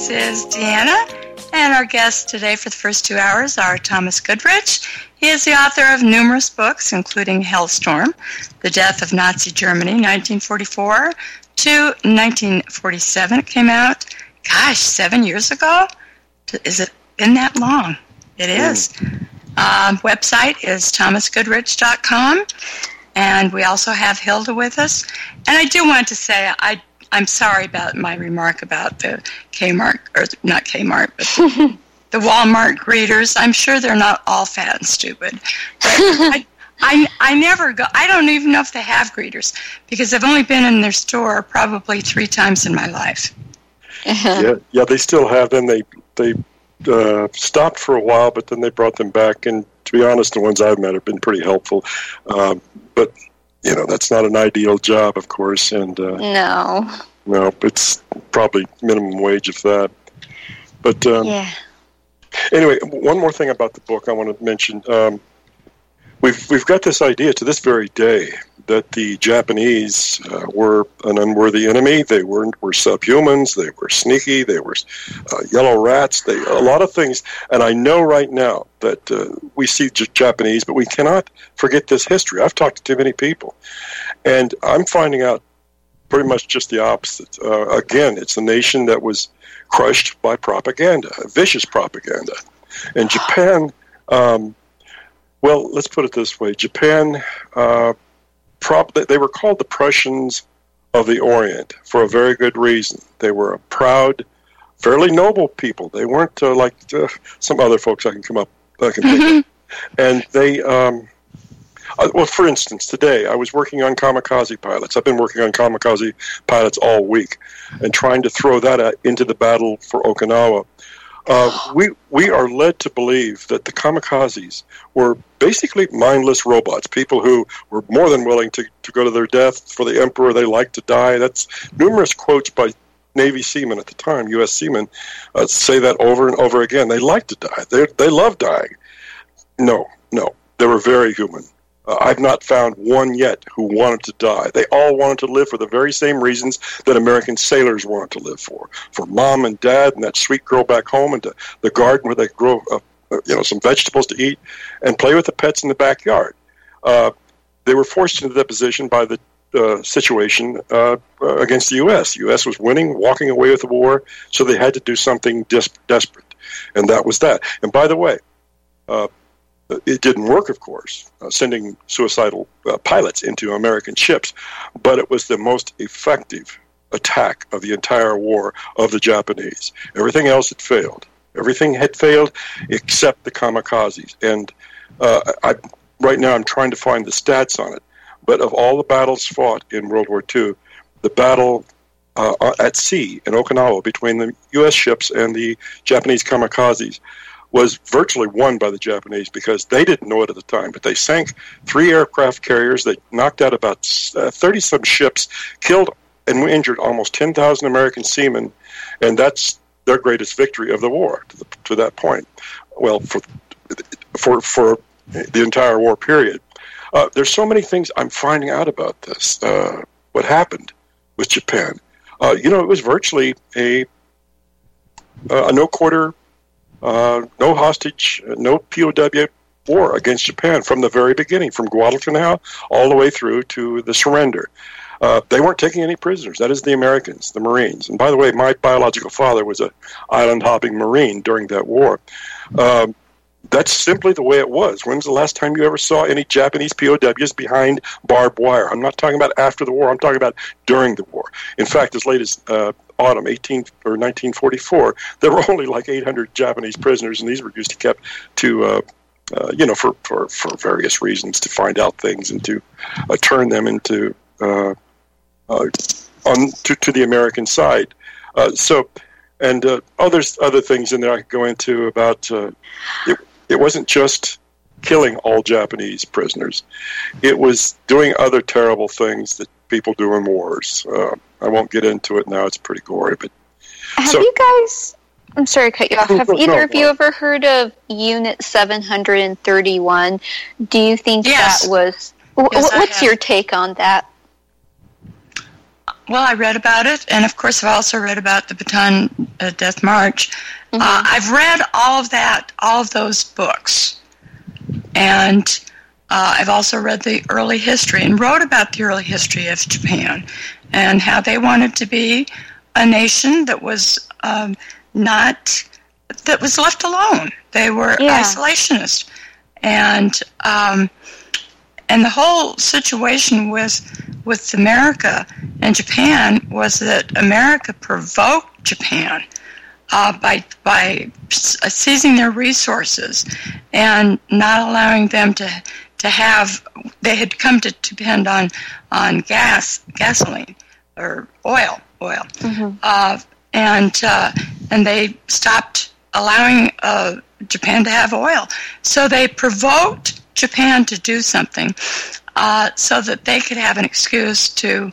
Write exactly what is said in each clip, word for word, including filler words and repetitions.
This is Deanna, and our guests today for the first two hours are Thomas Goodrich. He is the author of numerous books, including Hellstorm, The Death of Nazi Germany, nineteen forty-four to nineteen forty-seven. It came out, gosh, seven years ago? Is it been that long? It is. Um, website is thomas goodrich dot com, and we also have Hilda with us. And I do want to say, I, I'm sorry about my remark about the Kmart, or not Kmart, but the, the Walmart greeters. I'm sure they're not all fat and stupid. But I, I, I never go, I don't even know if they have greeters, because I've only been in their store probably three times in my life. yeah, yeah, they still have them. They, they, Uh, stopped for a while, but then they brought them back, and to be honest, the ones I've met have been pretty helpful. Um, but, you know, that's not an ideal job, of course, and uh, no. No, it's probably minimum wage of that. But um, yeah. Anyway, one more thing about the book I want to mention. Um, we've, we've got this idea to this very day that the Japanese uh, were an unworthy enemy. They were were subhumans. They were sneaky. They were uh, yellow rats. They a lot of things. And I know right now that uh, we see J- Japanese, but we cannot forget this history. I've talked to too many people, and I'm finding out pretty much just the opposite. Uh, again, it's a nation that was crushed by propaganda, vicious propaganda. And Japan, um, well, let's put it this way: Japan. Uh, Prop, they were called the Prussians of the Orient for a very good reason. They were a proud, fairly noble people. They weren't uh, like uh, some other folks I can come up, I can think of. And they, um, uh, well, for instance, today I was working on kamikaze pilots. I've been working on kamikaze pilots all week and trying to throw that uh, into the battle for Okinawa. Uh, we we are led to believe that the kamikazes were basically mindless robots, people who were more than willing to, to go to their death for the emperor. They liked to die. That's numerous quotes by Navy seamen at the time, U S seamen, uh, say that over and over again. They liked to die. They they love dying. No, no, they were very human. Uh, I've not found one yet who wanted to die. They all wanted to live for the very same reasons that American sailors wanted to live for. For mom and dad and that sweet girl back home, and to the garden where they grow uh, you know, some vegetables to eat, and play with the pets in the backyard. Uh, they were forced into that position by the uh, situation uh, uh, against the U S. The U S was winning, walking away with the war, so they had to do something des- desperate. And that was that. And by the way, uh, it didn't work, of course, uh, sending suicidal uh, pilots into American ships, but it was the most effective attack of the entire war of the Japanese. Everything else had failed. Everything had failed except the kamikazes. And uh, I, right now I'm trying to find the stats on it, but of all the battles fought in World War Two, the battle uh, at sea in Okinawa between the U S ships and the Japanese kamikazes was virtually won by the Japanese, because they didn't know it at the time, but they sank three aircraft carriers. They knocked out about thirty-some ships, killed and injured almost ten thousand American seamen, and that's their greatest victory of the war to, the, to that point. Well, for for for the entire war period. Uh, there's so many things I'm finding out about this. Uh, what happened with Japan? Uh, you know, it was virtually a a no quarter. Uh, no hostage, no P O W war against Japan from the very beginning, from Guadalcanal all the way through to the surrender. Uh, they weren't taking any prisoners. That is the Americans, the Marines. And by the way, my biological father was an island-hopping Marine during that war. Um, that's simply the way it was. When's the last time you ever saw any Japanese P O Ws behind barbed wire? I'm not talking about after the war. I'm talking about during the war. In fact, as late as uh, autumn eighteen or nineteen forty-four, there were only like eight hundred Japanese prisoners, and these were used to kept to, uh, uh, you know, for, for, for various reasons, to find out things and to uh, turn them into uh, uh, on to, to the American side. Uh, so, and uh, oh, there's other things in there I could go into about. Uh, it, it wasn't just killing all Japanese prisoners; it was doing other terrible things that people do in wars. Uh, I won't get into it now; it's pretty gory. But have so, you guys? I'm sorry to cut you off. Have no, either no, of you ever heard of Unit seven hundred thirty-one? Do you think yes. that was? Yes, what's your take on that? well, I read about it, and of course I've also read about the Bataan uh, Death March. Mm-hmm. Uh, I've read all of that, all of those books, and uh, I've also read the early history and wrote about the early history of Japan and how they wanted to be a nation that was um, not, that was left alone. They were yeah. isolationist. And um, and the whole situation with with America and Japan was that America provoked Japan uh, by by seizing their resources and not allowing them to to have. They had come to depend on on gas, gasoline, or oil, oil, mm-hmm. uh, and uh, and they stopped allowing uh, Japan to have oil. So they provoked Japan to do something uh, so that they could have an excuse to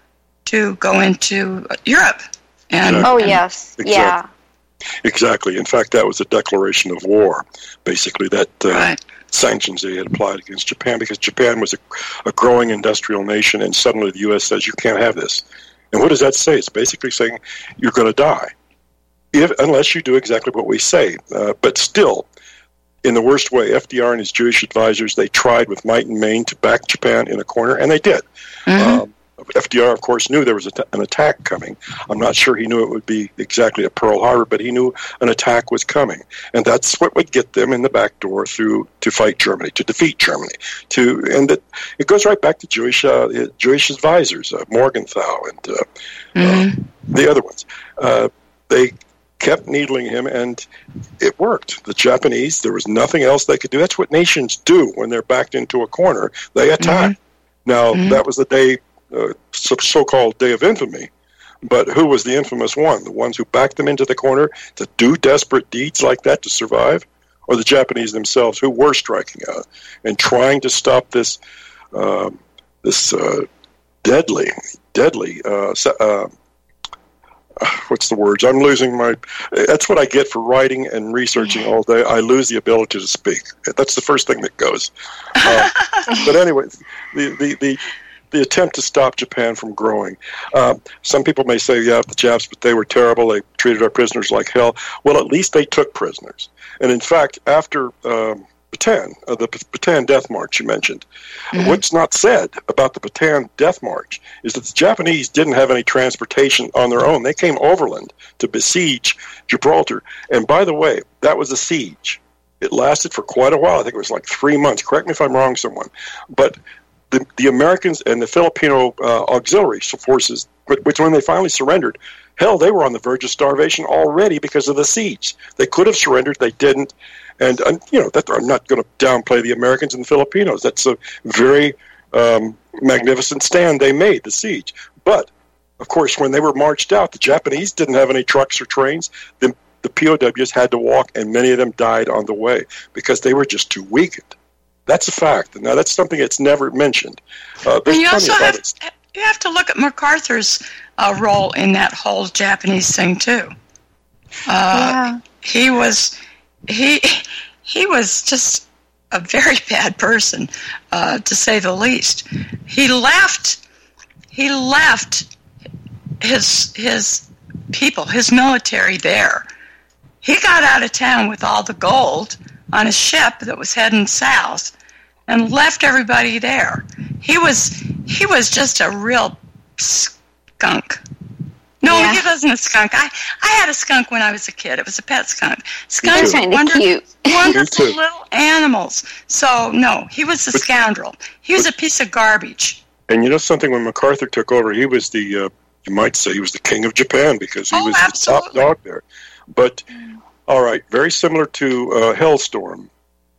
to go into Europe. And, oh, and yes. Exactly. Yeah. Exactly. In fact, that was a declaration of war, basically, that uh, right. sanctions they had applied against Japan, because Japan was a, a growing industrial nation, and suddenly the U S says, you can't have this. And what does that say? It's basically saying you're going to die. If, unless you do exactly what we say. Uh, but still, in the worst way, F D R and his Jewish advisors, they tried with might and main to back Japan in a corner, and they did. Mm-hmm. Um, F D R, of course, knew there was a t- an attack coming. I'm not sure he knew it would be exactly at Pearl Harbor, but he knew an attack was coming. And that's what would get them in the back door through to fight Germany, to defeat Germany. To And it, it goes right back to Jewish uh, Jewish advisors, uh, Morgenthau and uh, mm-hmm. uh, the other ones. Uh, they kept needling him, and it worked. The Japanese, there was nothing else they could do. That's what nations do when they're backed into a corner. They attack. Mm-hmm. Now, mm-hmm. that was the day, uh, so-called Day of Infamy, but who was the infamous one? The ones who backed them into the corner to do desperate deeds like that to survive? Or the Japanese themselves, who were striking out and trying to stop this uh, this uh, deadly, deadly uh, uh what's the words? I'm losing my... That's what I get for writing and researching all day. I lose the ability to speak. That's the first thing that goes. Uh, but anyway, the, the, the, the attempt to stop Japan from growing. Uh, some people may say, yeah, the Japs, but they were terrible. They treated our prisoners like hell. Well, at least they took prisoners. And in fact, after... Um, Bataan, uh, the Bataan Death March you mentioned. Mm-hmm. What's not said about the Bataan Death March is that the Japanese didn't have any transportation on their own. They came overland to besiege Gibraltar. And by the way, that was a siege. It lasted for quite a while. I think it was like three months. Correct me if I'm wrong, someone. But the, the Americans and the Filipino uh, auxiliary forces, which when they finally surrendered, hell, they were on the verge of starvation already because of the siege. They could have surrendered. They didn't. And, and you know, that, I'm not going to downplay the Americans and the Filipinos. That's a very um, magnificent stand they made, the siege. But, of course, when they were marched out, the Japanese didn't have any trucks or trains. The, the P O Ws had to walk, and many of them died on the way because they were just too weakened. That's a fact. Now, that's something that's never mentioned. Uh, there's you plenty also of have, others. You have to look at MacArthur's uh, role in that whole Japanese thing, too. Uh, yeah. He was... He he was just a very bad person, uh, to say the least. He left he left his his people, his military there. He got out of town with all the gold on a ship that was heading south and left everybody there. He was he was just a real skunk. No, yeah. He wasn't a skunk. I, I had a skunk when I was a kid. It was a pet skunk. Skunks are wonder, wonderful little animals. So, no, he was a but, scoundrel. He was but, a piece of garbage. And you know something? When MacArthur took over, he was the, uh, you might say, he was the king of Japan because he oh, was absolutely. the top dog there. But, all right, very similar to uh, Hellstorm.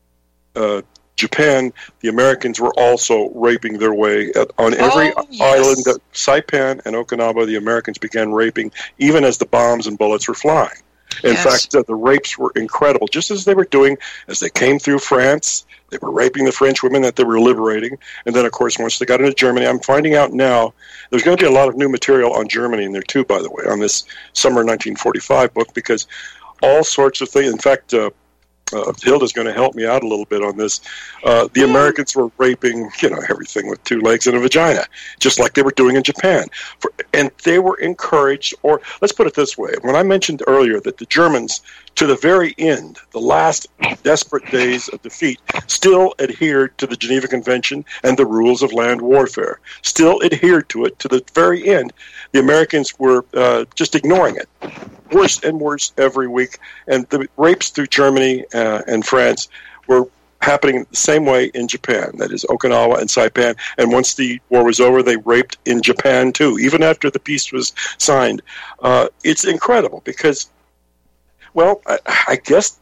Uh, Japan, the Americans were also raping their way at, on every oh, yes. island. At Saipan and Okinawa, the Americans began raping, even as the bombs and bullets were flying. In yes. fact, uh, the rapes were incredible, just as they were doing as they came through France. They were raping the French women that they were liberating. And then, of course, once they got into Germany, I'm finding out now, there's going to be a lot of new material on Germany in there, too, by the way, on this summer nineteen forty-five book, because all sorts of things, in fact, uh, uh, Hilda's going to help me out a little bit on this. Uh, the Americans were raping, you know, everything with two legs and a vagina, just like they were doing in Japan. For, and they were encouraged, or let's put it this way. When I mentioned earlier that the Germans, to the very end, the last desperate days of defeat, still adhered to the Geneva Convention and the rules of land warfare, still adhered to it to the very end. The Americans were uh, just ignoring it, worse and worse every week. And the rapes through Germany uh, and France were happening the same way in Japan, that is Okinawa and Saipan. And once the war was over, they raped in Japan too, even after the peace was signed. Uh, it's incredible because, well, I, I guess,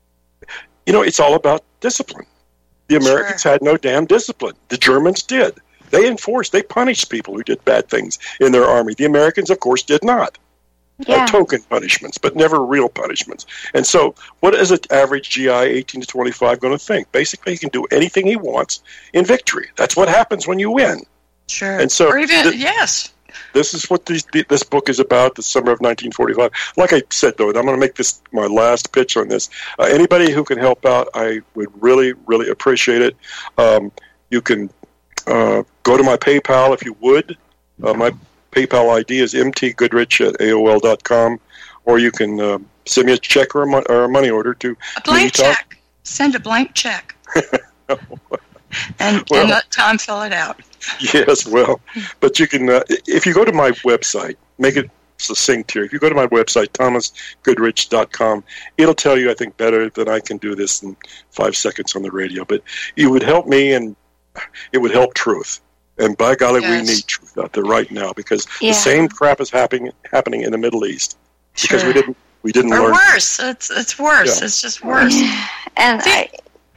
you know, it's all about discipline. The Americans sure. had no damn discipline. The Germans did. They enforced, they punished people who did bad things in their army. The Americans, of course, did not. Yeah. Uh, token punishments, but never real punishments. And so what is an average G I eighteen to twenty-five going to think? Basically, he can do anything he wants in victory. That's what happens when you win. Sure. And so, or even, th- yes. This is what these, this book is about, the summer of nineteen forty-five. Like I said, though, and I'm going to make this my last pitch on this. Uh, anybody who can help out, I would really, really appreciate it. Um, you can uh, go to my PayPal if you would. Uh, my PayPal I D is m t goodrich at a o l dot com, or you can uh, send me a check or a, mo- or a money order to a blank check. Send a blank check. no. and, well, and let Tom fill it out. Yes, well, but you can, uh, if you go to my website, make it succinct here. If you go to my website, thomas goodrich dot com, it'll tell you, I think, better than I can do this in five seconds on the radio. But you would help me, and it would help truth. And by golly, yes. we need truth out there right now because yeah. the same crap is happening happening in the Middle East because sure. we didn't we didn't or learn. worse, it's it's worse. Yeah. It's just worse. And See,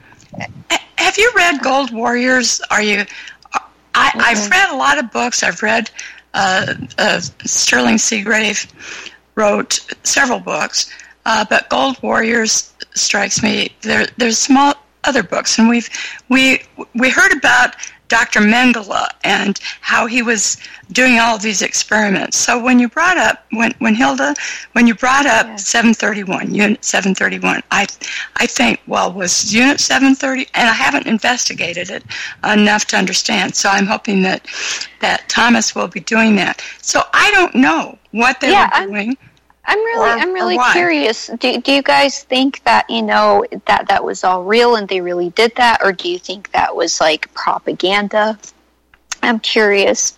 I, have you read Gold Warriors? Are you? I, mm-hmm. I've read a lot of books. I've read uh, uh, Sterling Seagrave wrote several books, uh, but Gold Warriors strikes me. There, there's small other books, and we've we we heard about Doctor Mengele and how he was doing all of these experiments. So when you brought up, when, when Hilda, when you brought up yeah. seven thirty-one, Unit seven thirty-one, I I think, well, was Unit seven thirty, and I haven't investigated it enough to understand, so I'm hoping that, that Thomas will be doing that. So I don't know what they yeah, were doing. I'm- I'm really, or, I'm really curious. Do, do you guys think that, you know, that that was all real and they really did that, or do you think that was like propaganda? I'm curious.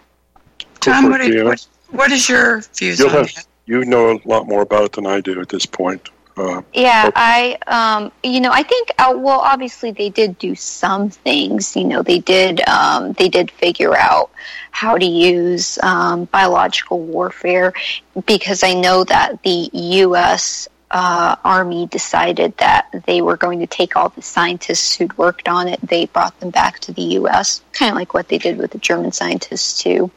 Tom, what, are, what, what is your views You'll on have, that? You know a lot more about it than I do at this point. Uh, yeah, okay. I, um, you know, I think, uh, well, obviously they did do some things. You know, they did, um, they did figure out how to use um, biological warfare, because I know that the U S uh, Army decided that they were going to take all the scientists who'd worked on it. They brought them back to the U S, kind of like what they did with the German scientists too.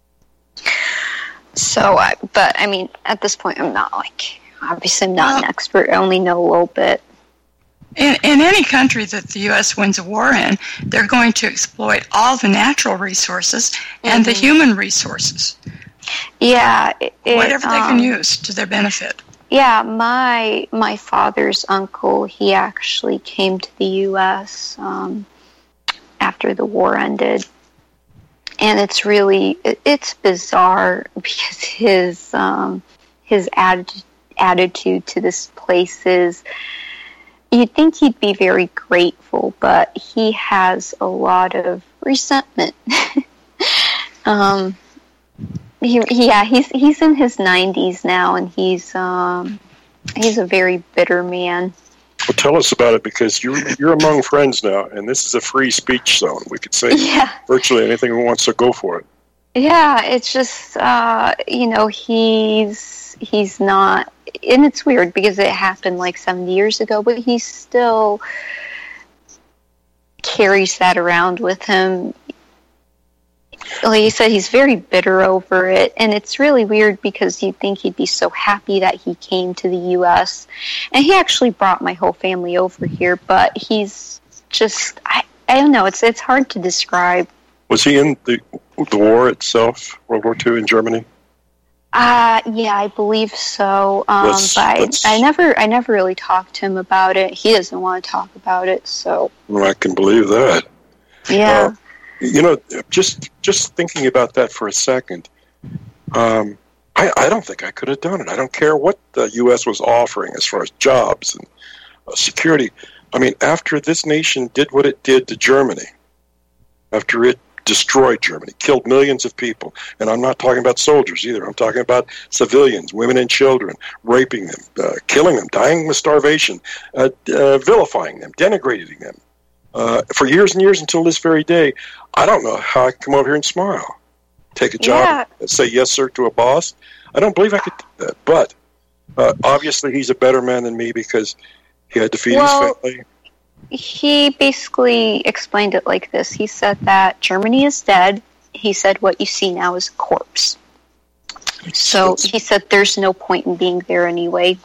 So, I, but I mean, at this point, I'm not like, obviously I'm not well, an expert. I only know a little bit. In, in any country that the U S wins a war in, they're going to exploit all the natural resources and mm-hmm. the human resources. Yeah. It, Whatever they um, can use to their benefit. Yeah, my my father's uncle, he actually came to the U S um, after the war ended. And it's really, it, it's bizarre because his, um, his atti- attitude to this place is, you'd think he'd be very grateful, but he has a lot of resentment. um, he, yeah, he's he's in his nineties now, and he's um, he's a very bitter man. Well, tell us about it, because you're you're among friends now, and this is a free speech zone. We could say yeah. virtually anything we want, so go for it. Yeah, it's just uh, you know he's he's not. And it's weird because it happened like seventy years ago, but he still carries that around with him. Like you said, he's very bitter over it, and it's really weird because you'd think he'd be so happy that he came to the U S, and he actually brought my whole family over here, but he's just, I, I don't know, it's it's hard to describe. Was he in the the war itself, World War Two in Germany? Uh, yeah, I believe so. Um, Let's- but I, let's- I never, I never really talked to him about it. He doesn't want to talk about it, so Well, I can believe that. yeah. Uh, you know, just just thinking about that for a second, um, I, I don't think I could have done it. I don't care what the U S was offering as far as jobs and uh, security. I mean, after this nation did what it did to Germany, after it destroyed Germany, killed millions of people, and I'm not talking about soldiers either. I'm talking about civilians, women and children, raping them, uh, killing them, dying with starvation, uh, uh, vilifying them, denigrating them. Uh, for years and years until this very day, I don't know how I can come over here and smile, take a job, Yeah. and say yes, sir, to a boss. I don't believe I could do that. But uh, obviously, he's a better man than me because he had to feed Well, his family. He basically explained it like this. He said that Germany is dead. He said what you see now is a corpse. So he said there's no point in being there anyway.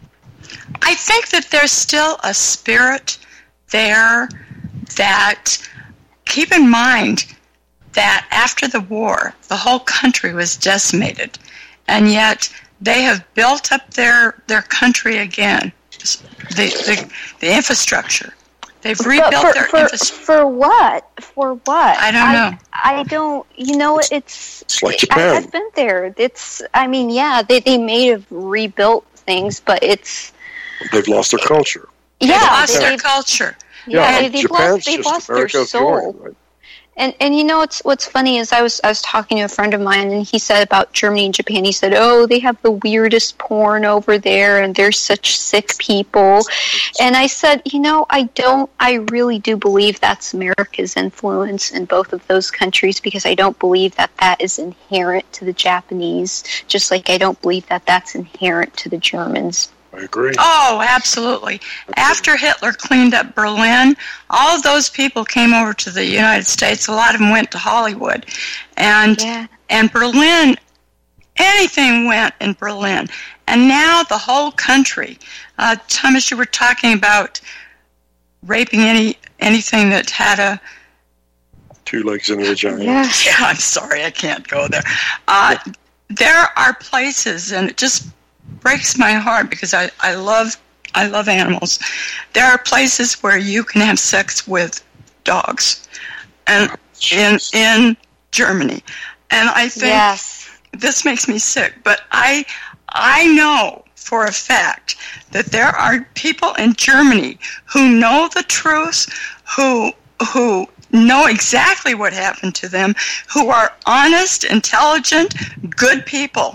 I think that there's still a spirit there that, keep in mind that after the war, the whole country was decimated, and yet they have built up their, their country again, the, the, the infrastructure. They've rebuilt But for, their for, infrastructure. for what? For what? I don't know. I don't, you know, it's... It's like I, Japan. I've been there. It's, I mean, yeah, they, they may have rebuilt things, but it's... They've lost their culture. They've Yeah, lost they, their they've, culture. yeah, Yeah, they, they've Japan's lost, they've just lost their America of soul. Jordan, right? And and you know what's what's funny is I was I was talking to a friend of mine, and he said about Germany and Japan. He said, "Oh, they have the weirdest porn over there, and they're such sick people." And I said, "You know, I don't. I really do believe that's America's influence in both of those countries, because I don't believe that that is inherent to the Japanese, just like I don't believe that that's inherent to the Germans." I agree. Oh, absolutely. After Hitler cleaned up Berlin, all of those people came over to the United States. A lot of them went to Hollywood. And Yeah. and Berlin, anything went in Berlin. And now the whole country. Uh, Thomas, you were talking about raping any anything that had a... Two legs in a vagina. Yeah. Yeah, I'm sorry, I can't go there. Uh, there are places, and it just breaks my heart because I, I love I love animals. There are places where you can have sex with dogs, and in in Germany, and I think Yes. this makes me sick. But I I know for a fact that there are people in Germany who know the truth, who who know exactly what happened to them, who are honest, intelligent, good people.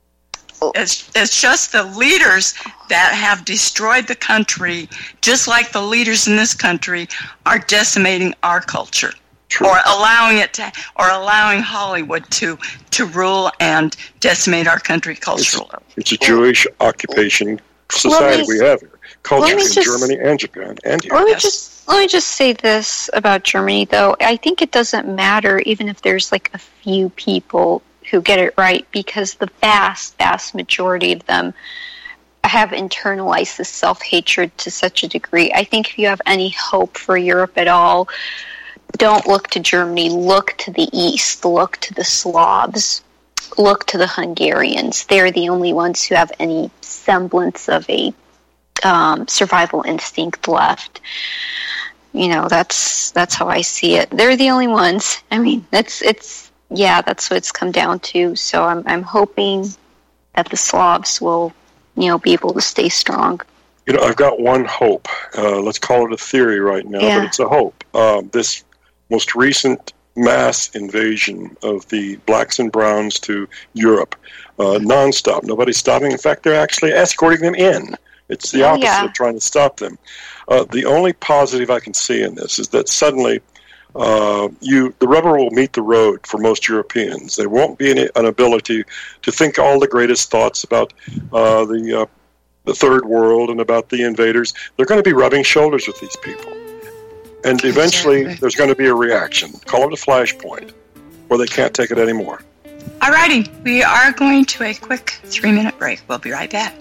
It's, it's just the leaders that have destroyed the country, just like the leaders in this country are decimating our culture. True. Or allowing it to, or allowing Hollywood to to rule and decimate our country culturally. It's a Jewish occupation society me- we have here. Culture let me in just- Germany and Japan and here. Let me Yes. just let me just say this about Germany, though. I think it doesn't matter even if there's like a few people who get it right, because the vast, vast majority of them have internalized this self-hatred to such a degree. I think if you have any hope for Europe at all, don't look to Germany. Look to the East. Look to the Slavs. Look to the Hungarians. They're the only ones who have any semblance of a um, survival instinct left. You know, that's that's how I see it. They're the only ones. I mean, that's it's yeah, that's what it's come down to. So I'm I'm hoping that the Slavs will, you know, be able to stay strong. You know, I've got one hope. Uh, let's call it a theory right now, Yeah. but it's a hope. Um, this most recent mass invasion of the blacks and browns to Europe, uh, nonstop. Nobody's stopping. In fact, they're actually escorting them in. It's the Oh, opposite yeah. of trying to stop them. Uh, the only positive I can see in this is that suddenly uh, you the rubber will meet the road for most Europeans. There won't be any, an ability to think all the greatest thoughts about uh, the uh, the third world and about the invaders. They're going to be rubbing shoulders with these people. And eventually Exactly. there's going to be a reaction. Call it a flashpoint, where they can't take it anymore. Alrighty, we are going to a quick three-minute break. We'll be right back.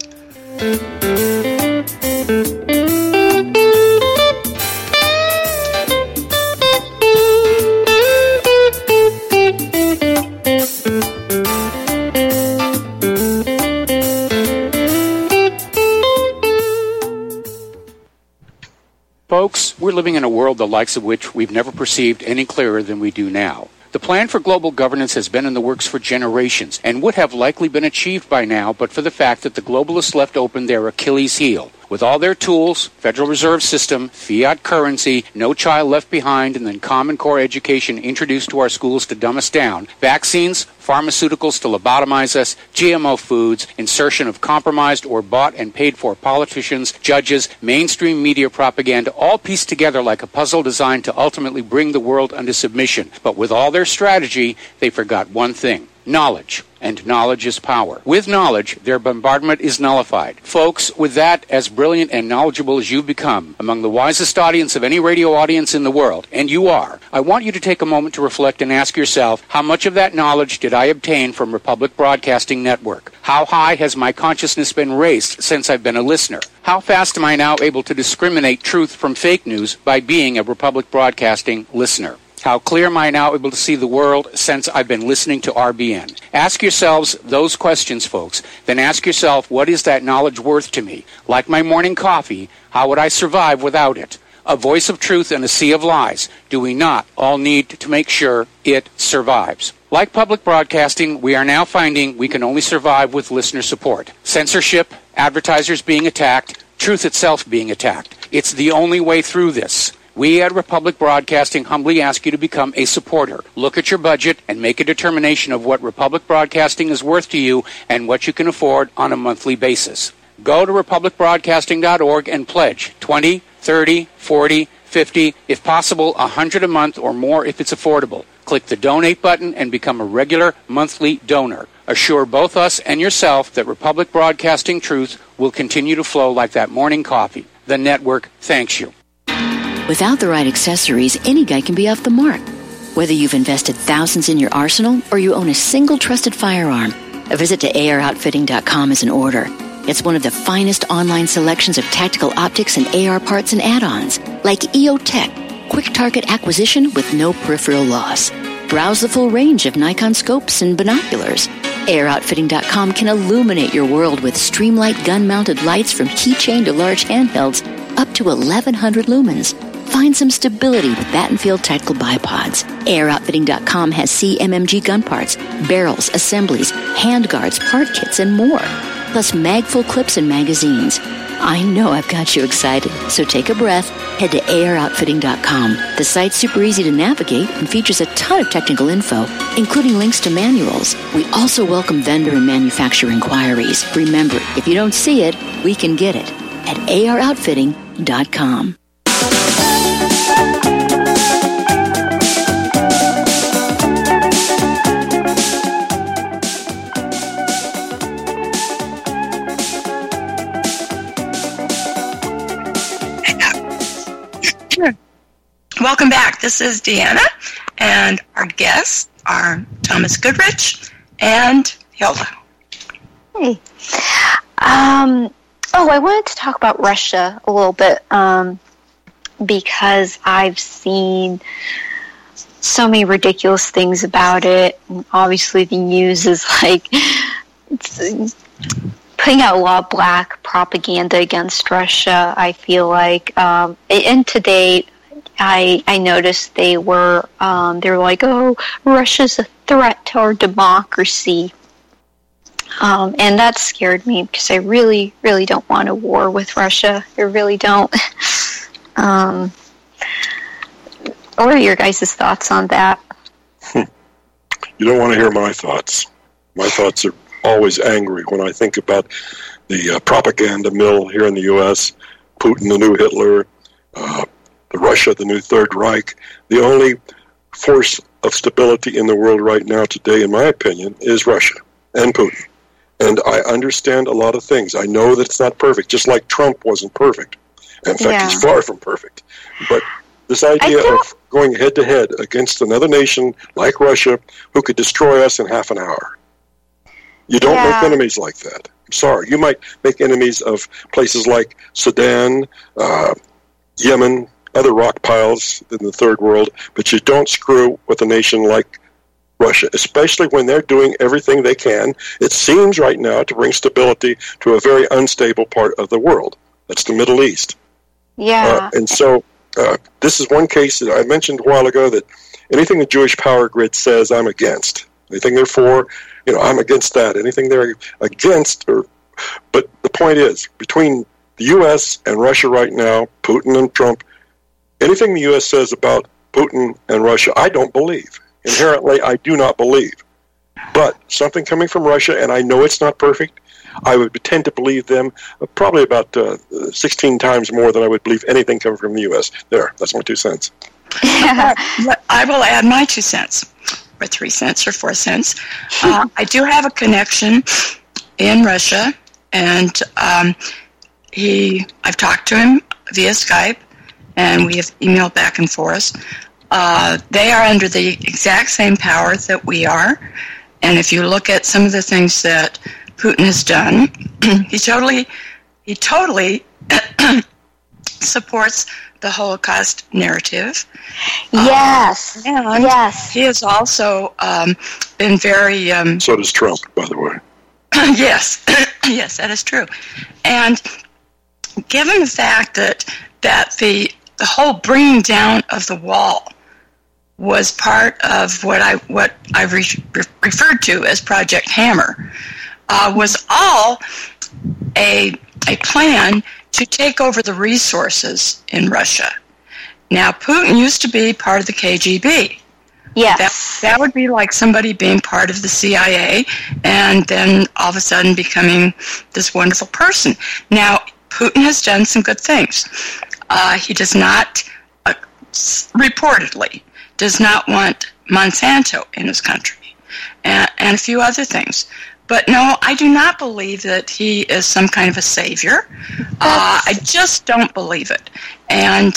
living in a world the likes of which we've never perceived any clearer than we do now. The plan for global governance has been in the works for generations and would have likely been achieved by now but for the fact that the globalists left open their Achilles heel. With all their tools, Federal Reserve System, fiat currency, no child left behind, and then Common Core education introduced to our schools to dumb us down, vaccines, pharmaceuticals to lobotomize us, G M O foods, insertion of compromised or bought and paid for politicians, judges, mainstream media propaganda, all pieced together like a puzzle designed to ultimately bring the world under submission. But with all their strategy, they forgot one thing. Knowledge. And knowledge is power. With knowledge, their bombardment is nullified. Folks, with that, as brilliant and knowledgeable as you've become, among the wisest audience of any radio audience in the world, and you are, I want you to take a moment to reflect and ask yourself, how much of that knowledge did I obtain from Republic Broadcasting Network? How high has my consciousness been raised since I've been a listener? How fast am I now able to discriminate truth from fake news by being a Republic Broadcasting listener? How clear am I now able to see the world since I've been listening to R B N? Ask yourselves those questions, folks. Then ask yourself, what is that knowledge worth to me? Like my morning coffee, how would I survive without it? A voice of truth in a sea of lies. Do we not all need to make sure it survives? Like public broadcasting, we are now finding we can only survive with listener support. Censorship, advertisers being attacked, truth itself being attacked. It's the only way through this. We at Republic Broadcasting humbly ask you to become a supporter. Look at your budget and make a determination of what Republic Broadcasting is worth to you and what you can afford on a monthly basis. Go to republic broadcasting dot org and pledge twenty, thirty, forty, fifty, if possible one hundred a month or more if it's affordable. Click the donate button and become a regular monthly donor. Assure both us and yourself that Republic Broadcasting truth will continue to flow like that morning coffee. The network thanks you. Without the right accessories, any guy can be off the mark. Whether you've invested thousands in your arsenal or you own a single trusted firearm, a visit to A R outfitting dot com is in order. It's one of the finest online selections of tactical optics and A R parts and add-ons, like E O Tech, quick target acquisition with no peripheral loss. Browse the full range of Nikon scopes and binoculars. A R outfitting dot com can illuminate your world with Streamlight gun-mounted lights from keychain to large handhelds up to eleven hundred lumens. Find some stability with Battenfield Tactical Bipods. A R outfitting dot com has C M M G gun parts, barrels, assemblies, handguards, part kits, and more. Plus mag-full clips and magazines. I know I've got you excited, so take a breath. Head to A R outfitting dot com. The site's super easy to navigate and features a ton of technical info, including links to manuals. We also welcome vendor and manufacturer inquiries. Remember, if you don't see it, we can get it at A R outfitting dot com. Welcome back. This is Deanna, and our guests are Thomas Goodrich and Hilda. Hey. Um, oh, I wanted to talk about Russia a little bit um, because I've seen so many ridiculous things about it. And obviously, the news is like it's putting out a lot of black propaganda against Russia, I feel like. Um, and today, I, I noticed they were um, they were like, oh, Russia's a threat to our democracy. Um, and that scared me because I really, really don't want a war with Russia. I really don't. um, what are your guys' thoughts on that? You don't want to hear my thoughts. My thoughts are always angry when I think about the uh, propaganda mill here in the U S, Putin, the new Hitler, uh, the Russia, the new Third Reich. The only force of stability in the world right now today, in my opinion, is Russia and Putin. And I understand a lot of things. I know that it's not perfect, just like Trump wasn't perfect. In fact, yeah. He's far from perfect. But this idea of going head-to-head against another nation like Russia who could destroy us in half an hour, you don't yeah. make enemies like that. I'm sorry. You might make enemies of places like Sudan, uh, Yemen, other rock piles in the third world, but you don't screw with a nation like Russia, especially when they're doing everything they can, it seems right now, to bring stability to a very unstable part of the world. That's the Middle East. Yeah. Uh, and so uh, this is one case that I mentioned a while ago that anything the Jewish Power Grid says, I'm against. Anything they're for, you know, I'm against that. Anything they're against, or, but the point is, between the U S and Russia right now, Putin and Trump, anything the U S says about Putin and Russia, I don't believe. Inherently, I do not believe. But something coming from Russia, and I know it's not perfect, I would tend to believe them probably about uh, sixteen times more than I would believe anything coming from the U S. There, that's my two cents. I will add my two cents, or three cents, or four cents. Uh, I do have a connection in Russia, and um, he. I've talked to him via Skype, and we have emailed back and forth. Uh, they are under the exact same power that we are, and if you look at some of the things that Putin has done, he totally, he totally supports the Holocaust narrative. Yes, uh, and yes. He has also um, been very. Um, so does Trump, by the way. Yes, yes, that is true. And given the fact that that the the whole bringing down of the wall was part of what I what I re- re- referred to as Project Hammer, uh, was all a a plan to take over the resources in Russia. Now, Putin used to be part of the K G B. Yes. That, that would be like somebody being part of the C I A and then all of a sudden becoming this wonderful person. Now, Putin has done some good things. Uh, he does not, uh, reportedly, does not want Monsanto in his country and, and a few other things. But no, I do not believe that he is some kind of a savior. Uh, I just don't believe it. And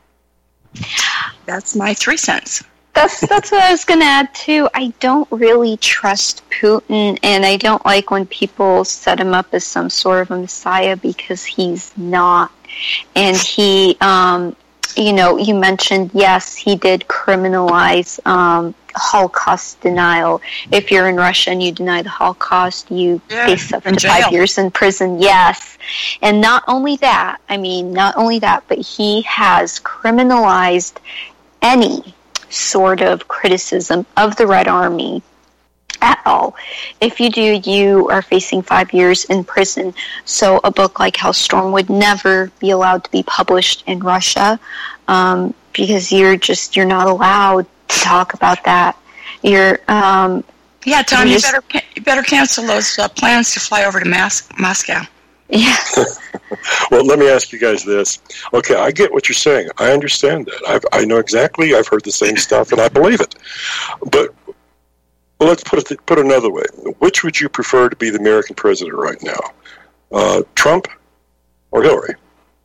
that's my three cents. That's that's what I was going to add, too. I don't really trust Putin, and I don't like when people set him up as some sort of a messiah, because he's not. And he, um, you know, you mentioned, yes, he did criminalize um, Holocaust denial. If you're in Russia and you deny the Holocaust, you yeah, face up to five years in prison. Yes. And not only that, I mean, not only that, but he has criminalized any sort of criticism of the Red Army at all. If you do, you are facing five years in prison. So a book like Hellstorm would never be allowed to be published in Russia, um, because you're just, you're not allowed to talk about that. You're, um, yeah, Tom, you just, better you better cancel those uh, plans to fly over to Mas- Moscow. Yeah. Well, let me ask you guys this. Okay, I get what you're saying. I understand that. I've, I know exactly. I've heard the same stuff, and I believe it. But well, let's put it put it another way. Which would you prefer to be the American president right now? Uh, Trump or Hillary?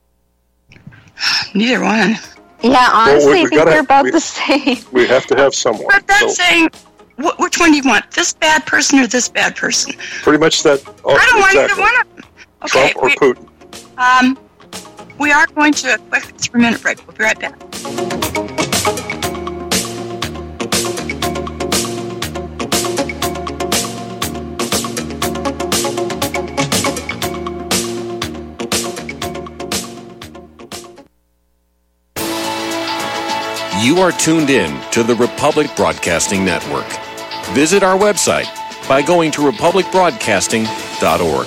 Neither one. Yeah, honestly, well, we, I think they're have, about we, the same. We have to have someone. But that's so, saying, wh- which one do you want? This bad person or this bad person? Pretty much that. Oh, I don't exactly. want either one of them. Okay, Trump or we, Putin? Um, we are going to a quick three-minute break. We'll be right back. You are tuned in to the Republic Broadcasting Network. Visit our website by going to republic broadcasting dot org.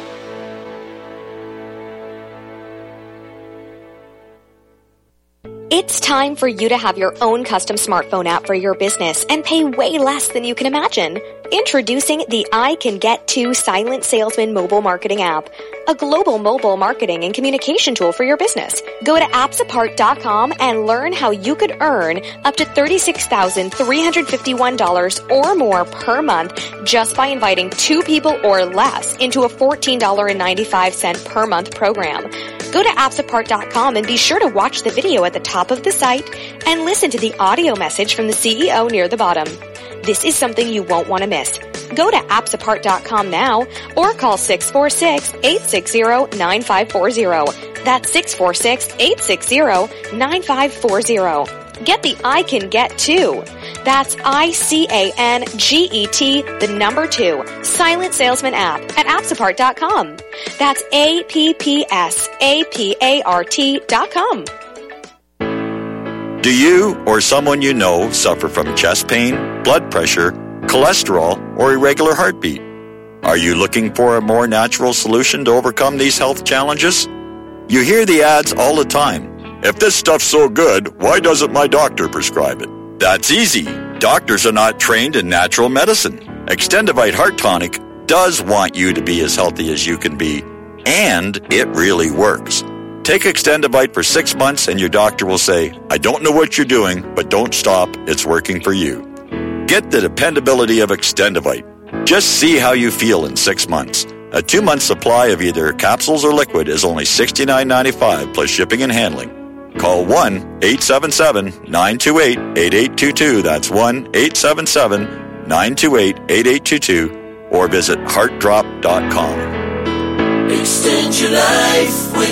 It's time for you to have your own custom smartphone app for your business and pay way less than you can imagine. Introducing the I Can Get To Silent Salesman mobile marketing app, a global mobile marketing and communication tool for your business. Go to apps apart dot com and learn how you could earn up to thirty-six thousand three hundred fifty-one dollars or more per month just by inviting two people or less into a fourteen dollars and ninety-five cents per month program. Go to apps apart dot com and be sure to watch the video at the top of the site and listen to the audio message from the C E O near the bottom. This is something you won't want to miss. Go to apps apart dot com now or call six four six, eight six zero, nine five four zero. That's six four six, eight six zero, nine five four zero. Get the I Can Get To. That's I C A N G E T, the number two, Silent Salesman app at apps apart dot com. That's A P P S A P A R T dot com. Do you or someone you know suffer from chest pain, blood pressure, cholesterol, or irregular heartbeat? Are you looking for a more natural solution to overcome these health challenges? You hear the ads all the time. If this stuff's so good, why doesn't my doctor prescribe it? That's easy. Doctors are not trained in natural medicine. Extendivite Heart Tonic does want you to be as healthy as you can be, and it really works. Take Extendivite for six months and your doctor will say, I don't know what you're doing, but don't stop. It's working for you. Get the dependability of Extendivite. Just see how you feel in six months. A two-month supply of either capsules or liquid is only sixty-nine ninety-five plus shipping and handling. Call one eight seven seven, nine two eight, eight eight two two. That's one eight seven seven, nine two eight, eight eight two two. Or visit heart drop dot com. Extend your life with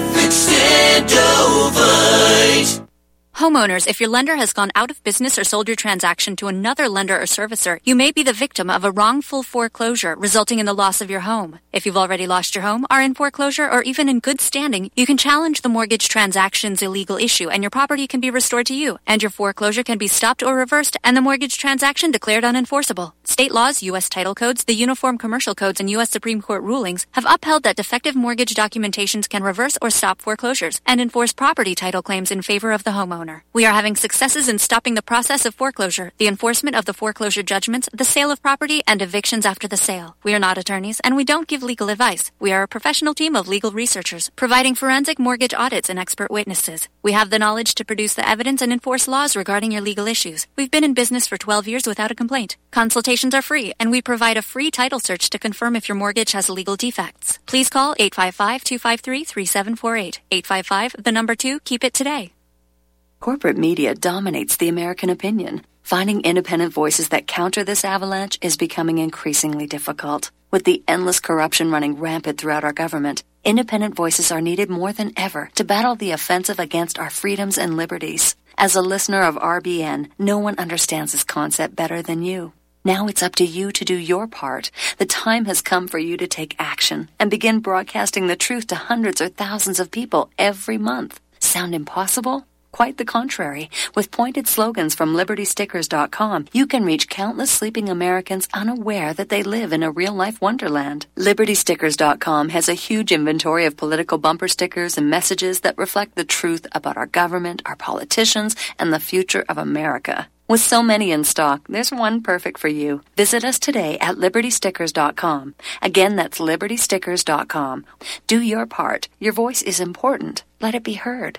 Extendovite. Homeowners, if your lender has gone out of business or sold your transaction to another lender or servicer, you may be the victim of a wrongful foreclosure resulting in the loss of your home. If you've already lost your home, are in foreclosure, or even in good standing, you can challenge the mortgage transaction's illegal issue and your property can be restored to you, and your foreclosure can be stopped or reversed and the mortgage transaction declared unenforceable. State laws, U S title codes, the Uniform Commercial Codes, and U S Supreme Court rulings have upheld that defective mortgage documentations can reverse or stop foreclosures and enforce property title claims in favor of the homeowner. We are having successes in stopping the process of foreclosure, the enforcement of the foreclosure judgments, the sale of property, and evictions after the sale. We are not attorneys, and we don't give legal advice. We are a professional team of legal researchers, providing forensic mortgage audits and expert witnesses. We have the knowledge to produce the evidence and enforce laws regarding your legal issues. We've been in business for twelve years without a complaint. Consultations are free, and we provide a free title search to confirm if your mortgage has legal defects. Please call eight five five, two five three, three seven four eight. eight five five, the number two, keep it today. Corporate media dominates the American opinion. Finding independent voices that counter this avalanche is becoming increasingly difficult. With the endless corruption running rampant throughout our government, independent voices are needed more than ever to battle the offensive against our freedoms and liberties. As a listener of R B N, no one understands this concept better than you. Now it's up to you to do your part. The time has come for you to take action and begin broadcasting the truth to hundreds or thousands of people every month. Sound impossible? Quite the contrary. With pointed slogans from Liberty Stickers dot com, you can reach countless sleeping Americans unaware that they live in a real-life wonderland. Liberty Stickers dot com has a huge inventory of political bumper stickers and messages that reflect the truth about our government, our politicians, and the future of America. With so many in stock, there's one perfect for you. Visit us today at Liberty Stickers dot com. Again, that's Liberty Stickers dot com. Do your part. Your voice is important. Let it be heard.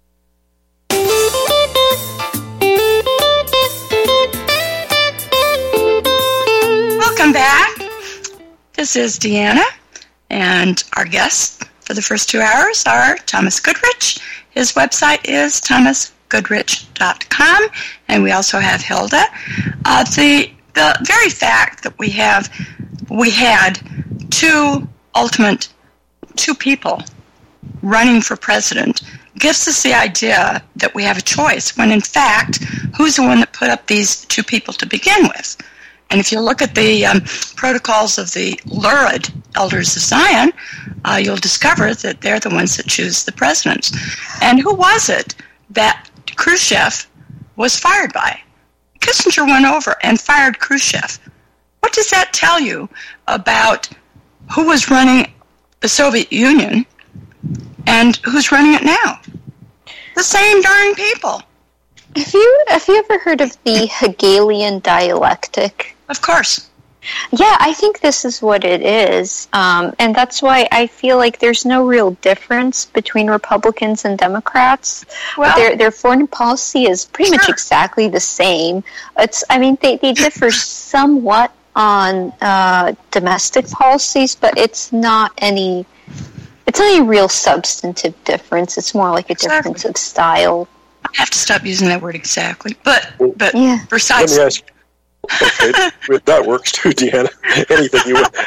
Welcome back. This is Deanna, and our guests for the first two hours are Thomas Goodrich. His website is thomas goodrich dot com, and we also have Hilda. Uh, the the very fact that we have we had two ultimate two people running for president gives us the idea that we have a choice, when in fact, who's the one that put up these two people to begin with? And if you look at the um, protocols of the Lurid Elders of Zion, uh, you'll discover that they're the ones that choose the presidents. And who was it that Khrushchev was fired by? Kissinger went over and fired Khrushchev. What does that tell you about who was running the Soviet Union and who's running it now? The same darn people. Have you have you ever heard of the Hegelian dialectic? Of course. Yeah, I think this is what it is, um, and that's why I feel like there's no real difference between Republicans and Democrats. Well, their their foreign policy is pretty sure. much exactly the same. It's I mean they, they differ somewhat on uh, domestic policies, but it's not any it's not any real substantive difference. It's more like a exactly. difference of style. I have to stop using that word exactly, but but yeah. besides. Let me ask you. Okay, that works too, Deanna. Anything you want.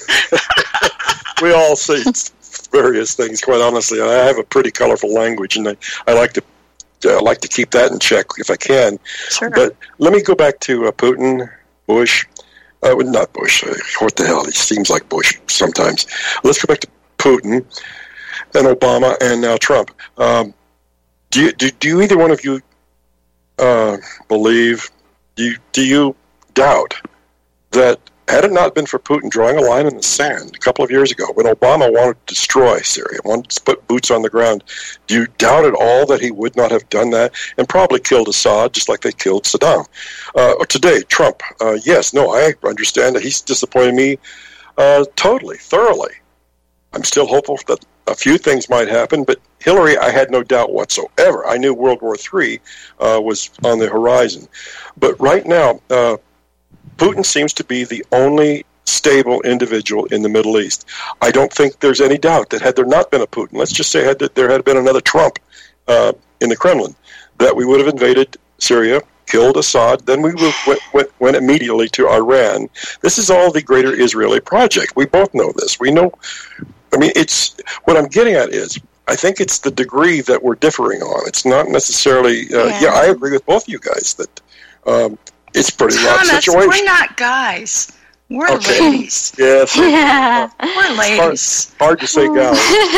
We all say various things, quite honestly. I have a pretty colorful language, and I, I like to uh, like to keep that in check if I can. Sure. But let me go back to uh, Putin, Bush. Uh, not Bush. Uh, what the hell? He seems like Bush sometimes. Let's go back to Putin and Obama and now Trump. Um, do, you, do do either one of you uh, believe, do you, do you doubt that had it not been for Putin drawing a line in the sand a couple of years ago, when Obama wanted to destroy Syria, wanted to put boots on the ground, do you doubt at all that he would not have done that and probably killed Assad just like they killed Saddam? Uh, today, Trump, uh, yes, no, I understand that he's disappointed me uh, totally, thoroughly. I'm still hopeful that a few things might happen, but Hillary, I had no doubt whatsoever. I knew World War Three uh, was on the horizon. But right now, uh, Putin seems to be the only stable individual in the Middle East. I don't think there's any doubt that had there not been a Putin, let's just say had there had been another Trump uh, in the Kremlin, that we would have invaded Syria, killed Assad, then we went, went, went immediately to Iran. This is all the greater Israeli project. We both know this. We know, I mean, it's, what I'm getting at is, I think it's the degree that we're differing on. It's not necessarily, uh, yeah. yeah, I agree with both of you guys that um, it's a pretty rough situation. We're not guys. We're okay. ladies. Yes. Yeah. Uh, we're ladies. Hard, hard to say gals.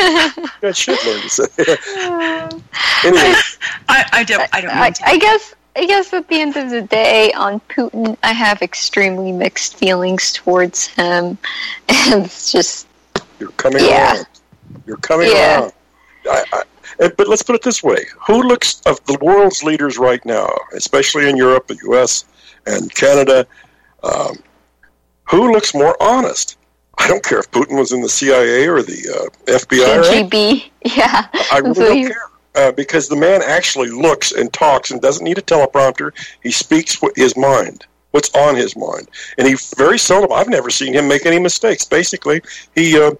I should learn to say. Anyway. I, I don't, I don't I, I guess I guess at the end of the day, on Putin, I have extremely mixed feelings towards him. And it's just... You're coming yeah. around. You're coming yeah. around. I, I, but let's put it this way. Who looks, of the world's leaders right now, especially in Europe, the U S, and Canada, um, who looks more honest? I don't care if Putin was in the C I A or the uh, F B I. K G B, yeah. I really so don't you... care. Uh, because the man actually looks and talks and doesn't need a teleprompter. He speaks what his mind, what's on his mind. And he very seldom, I've never seen him make any mistakes. Basically, he, uh,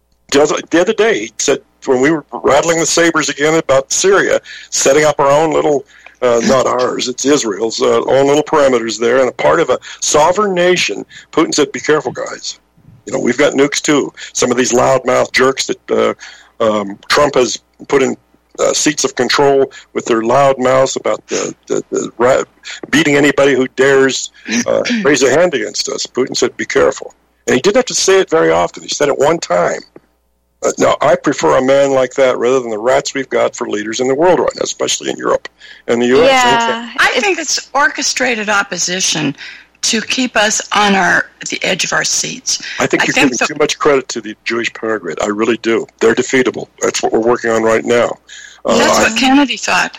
the other day, he said, when we were rattling the sabers again about Syria, setting up our own little, uh, not ours, it's Israel's uh, own little parameters there, and a part of a sovereign nation, Putin said, be careful, guys. You know, we've got nukes, too. Some of these loudmouth jerks that uh, um, Trump has put in Uh, seats of control with their loud mouths about the, the, the ra- beating anybody who dares uh, raise a hand against us. Putin said, be careful. And he didn't have to say it very often. He said it one time. Uh, now, I prefer a man like that rather than the rats we've got for leaders in the world right now, especially in Europe and the U S. Yeah, I think it's orchestrated opposition to keep us on our the edge of our seats. I think you're I think giving so. too much credit to the Jewish power grid. I really do. They're defeatable. That's what we're working on right now. Uh, That's I, what Kennedy thought.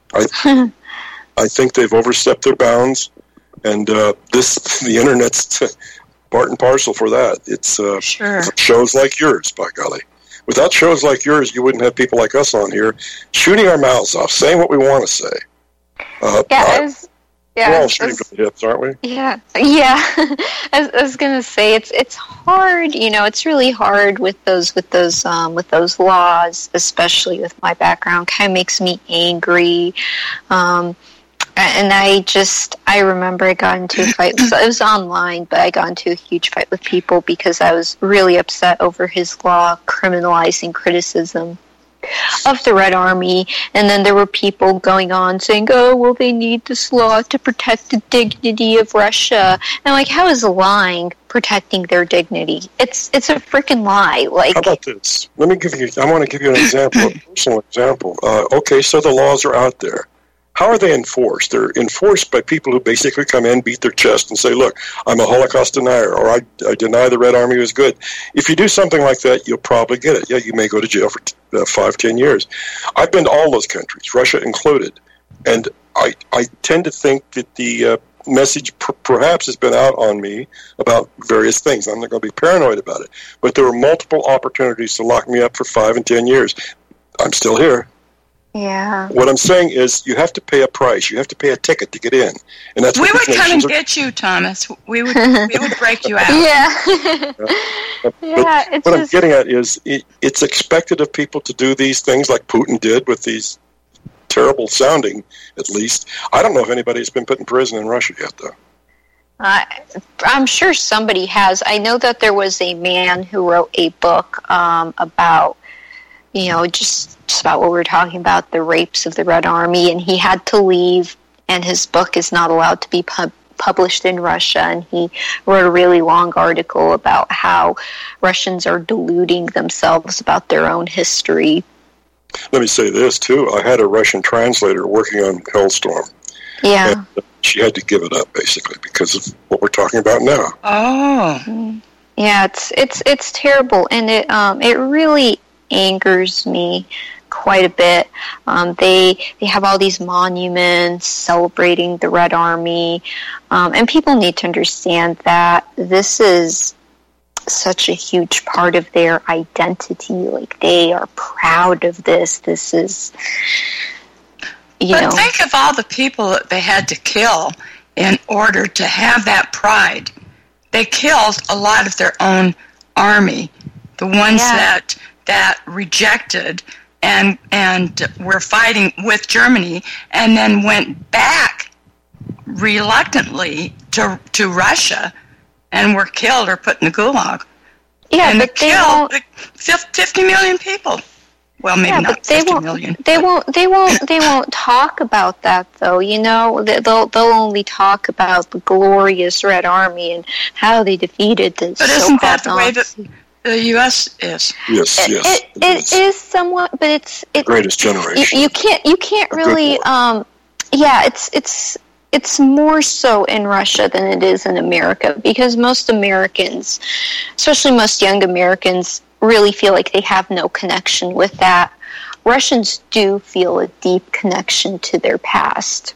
I, I think they've overstepped their bounds, and uh, this the internet's part and parcel for that. It's uh, sure. shows like yours, by golly. Without shows like yours, you wouldn't have people like us on here shooting our mouths off, saying what we want to say. Uh, yeah, I, was, yeah, we're all shooting from the hips, aren't we? Yeah, yeah. I, was, I was gonna say it's it's hard. You know, it's really hard with those with those um, with those laws, especially with my background. Kind of makes me angry. Um, and I just I remember I got into a fight. It was online, but I got into a huge fight with people because I was really upset over his law criminalizing criticism of the Red Army, and then there were people going on saying, oh, well, they need this law to protect the dignity of Russia. And I'm like, how is lying protecting their dignity? It's it's a freaking lie. Like, how about this? Let me give you, I want to give you an example, a personal example. Uh, okay, so the laws are out there. How are they enforced? They're enforced by people who basically come in, beat their chest, and say, look, I'm a Holocaust denier, or I, I deny the Red Army was good. If you do something like that, you'll probably get it. Yeah, you may go to jail for t- uh, five, ten years. I've been to all those countries, Russia included, and I, I tend to think that the uh, message per- perhaps has been out on me about various things. I'm not going to be paranoid about it, but there were multiple opportunities to lock me up for five and ten years. I'm still here. Yeah. What I'm saying is, you have to pay a price. You have to pay a ticket to get in, and that's we what would come and are... get you, Thomas. We would we would break you out. Yeah. yeah. But yeah it's what just... I'm getting at is, it, it's expected of people to do these things like Putin did with these terrible sounding. At least I don't know if anybody's been put in prison in Russia yet, though. Uh, I'm sure somebody has. I know that there was a man who wrote a book um, about, you know, just. Just about what we were talking about, the rapes of the Red Army, and he had to leave, and his book is not allowed to be pub- published in Russia, and he wrote a really long article about how Russians are deluding themselves about their own history. Let me say this, too. I had a Russian translator working on Hellstorm, Yeah. And she had to give it up, basically, because of what we're talking about now. Oh. Yeah, it's it's it's terrible, and it um it really angers me quite a bit. Um, they they have all these monuments celebrating the Red Army, um, and people need to understand that this is such a huge part of their identity. Like, they are proud of this. This is, you but know. But think of all the people that they had to kill in order to have that pride. They killed a lot of their own army, the ones Yeah. that that rejected and and were fighting with Germany, and then went back reluctantly to to Russia, and were killed or put in the gulag. Yeah, and but they they killed won't. like fifty million people. Well, maybe Yeah, not but they fifty won't. million. They won't. They won't. They won't talk about that, though. You know, They- they'll they'll only talk about the glorious Red Army and how they defeated the But so-called isn't that the way that Nazis. the U S is? Yes, It, yes. it, it is somewhat, but it's it, Greatest generation. You, you can't you can't A good really. war. Um, yeah, it's it's it's more so in Russia than it is in America, because most Americans, especially most young Americans, really feel like they have no connection with that. Russians do feel a deep connection to their past,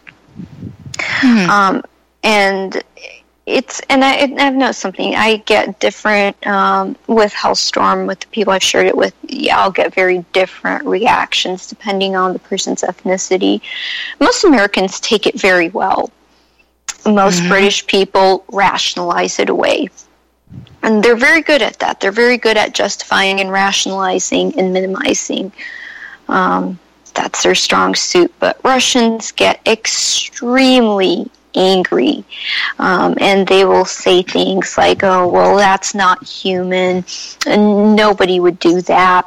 Hmm. um, and it's and I, and I've noticed something. I get different um, with Hellstorm, with the people I've shared it with. Yeah, I'll get very different reactions depending on the person's ethnicity. Most Americans take it very well. Most Mhm. British people rationalize it away. And they're very good at that. They're very good at justifying and rationalizing and minimizing. Um, that's their strong suit. But Russians get extremely angry. Um, and they will say things like, oh, well, that's not human. And nobody would do that.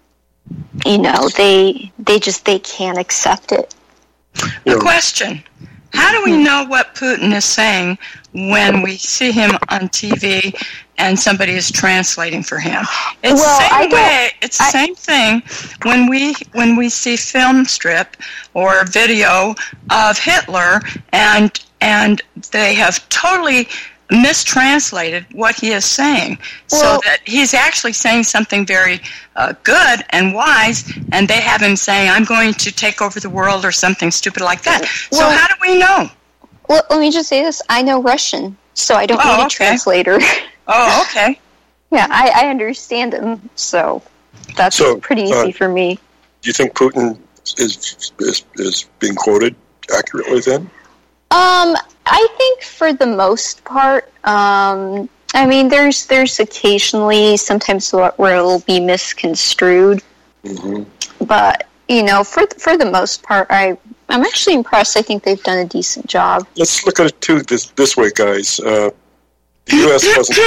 You know, they they just, they can't accept it. A question. How do we know what Putin is saying when we see him on T V and somebody is translating for him? It's Well, the I same don't- way. It's the I- same thing when we when we see film strip or video of Hitler and and they have totally mistranslated what he is saying, so Well- that he's actually saying something very uh, good and wise, and they have him saying, I'm going to take over the world or something stupid like that. So Well- how do we know? Well, let me just say this. I know Russian, so I don't Oh, need a okay. translator. Oh, okay. Yeah, I, I understand him, so that's So, pretty easy uh, for me. Do you think Putin is is is being quoted accurately then? Um, I think for the most part, um, I mean, there's there's occasionally sometimes where it'll be misconstrued, Mm-hmm. but you know, for for the most part, I I'm actually impressed. I think they've done a decent job. Let's look at it too this this way, guys. Uh, the U S wasn't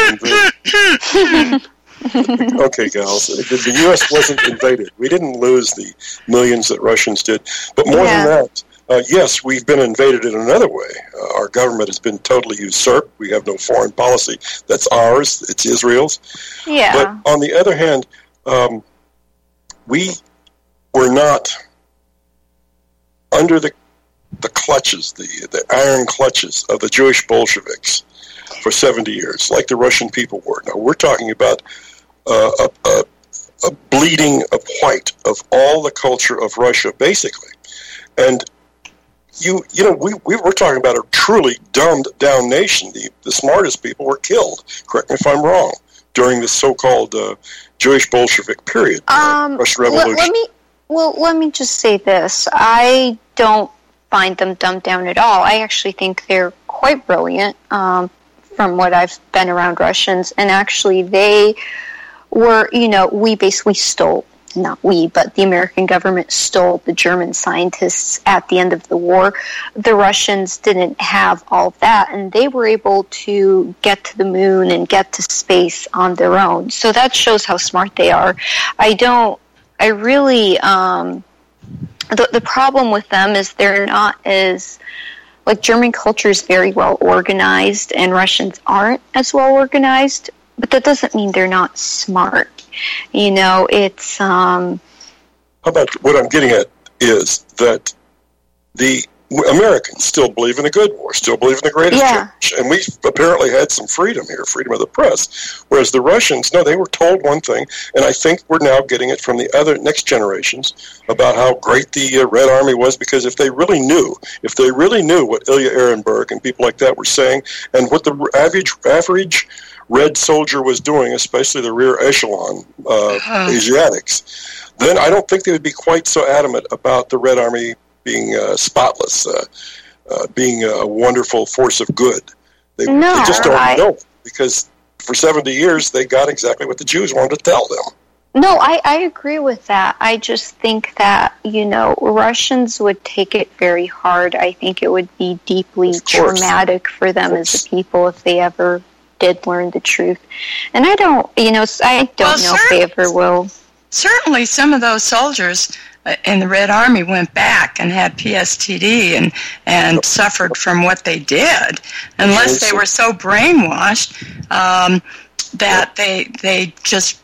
invaded. Okay, gals. The, the U S wasn't invaded. We didn't lose the millions that Russians did. But more Yeah. than that, uh, yes, we've been invaded in another way. Uh, our government has been totally usurped. We have no foreign policy. That's ours. It's Israel's. Yeah. But on the other hand, um, we were not under the the clutches, the the iron clutches of the Jewish Bolsheviks for seventy years, like the Russian people were. Now we're talking about uh, a, a, a bleeding of white of all the culture of Russia, basically, and. You you know, we, we were talking about a truly dumbed-down nation. The, the smartest people were killed, correct me if I'm wrong, during this so-called uh, Jewish Bolshevik period, uh, Um, Russian let, Revolution. let me well, let me just say this. I don't find them dumbed down at all. I actually think they're quite brilliant. Um, from what I've been around Russians, and actually they were, you know, we basically stole. Not we, but the American government stole the German scientists at the end of the war. The Russians didn't have all of that, and they were able to get to the moon and get to space on their own. So that shows how smart they are. I don't, I really, um, the, the problem with them is they're not as, like, German culture is very well organized, and Russians aren't as well organized, but that doesn't mean they're not smart. You know, it's... Um, How about what I'm getting at is that the Americans still believe in a good war, still believe in the greatest yeah. change. And we apparently had some freedom here, freedom of the press. Whereas the Russians, no, they were told one thing, and I think we're now getting it from the other next generations about how great the uh, Red Army was, because if they really knew, if they really knew what Ilya Ehrenberg and people like that were saying, and what the average, average Red soldier was doing, especially the rear echelon uh, uh-huh. Asiatics, then I don't think they would be quite so adamant about the Red Army being uh, spotless, uh, uh, being a wonderful force of good. They, no, they just don't I, know, because for seventy years they got exactly what the Jews wanted to tell them. No, I, I agree with that. I just think that, you know, Russians would take it very hard. I think it would be deeply traumatic for them as a people if they ever did learn the truth. And I don't, you know, I don't well, know if they ever will. Certainly some of those soldiers in the Red Army went back and had P S T D and, and suffered from what they did, unless they were so brainwashed um, that they they just,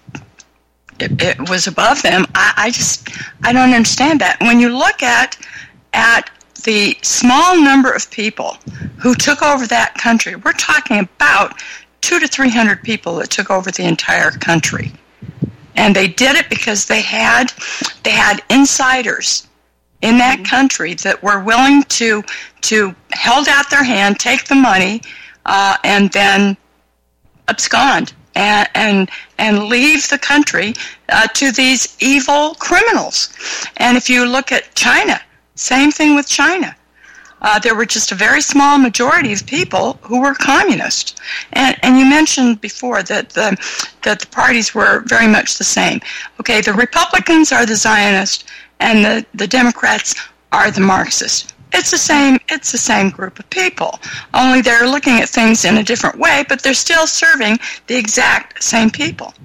it, it was above them. I, I just, I don't understand that. When you look at at the small number of people who took over that country, we're talking about two to three hundred people that took over the entire country. And they did it because they had they had insiders in that country that were willing to to hold out their hand, take the money, uh, and then abscond and and, and leave the country uh, to these evil criminals. And if you look at China, same thing with China. Uh, there were just a very small majority of people who were communist. And, and you mentioned before that the, that the parties were very much the same. Okay, the Republicans are the Zionists, and the, the Democrats are the Marxists. It's the same. It's the same group of people. Only they're looking at things in a different way, but they're still serving the exact same people.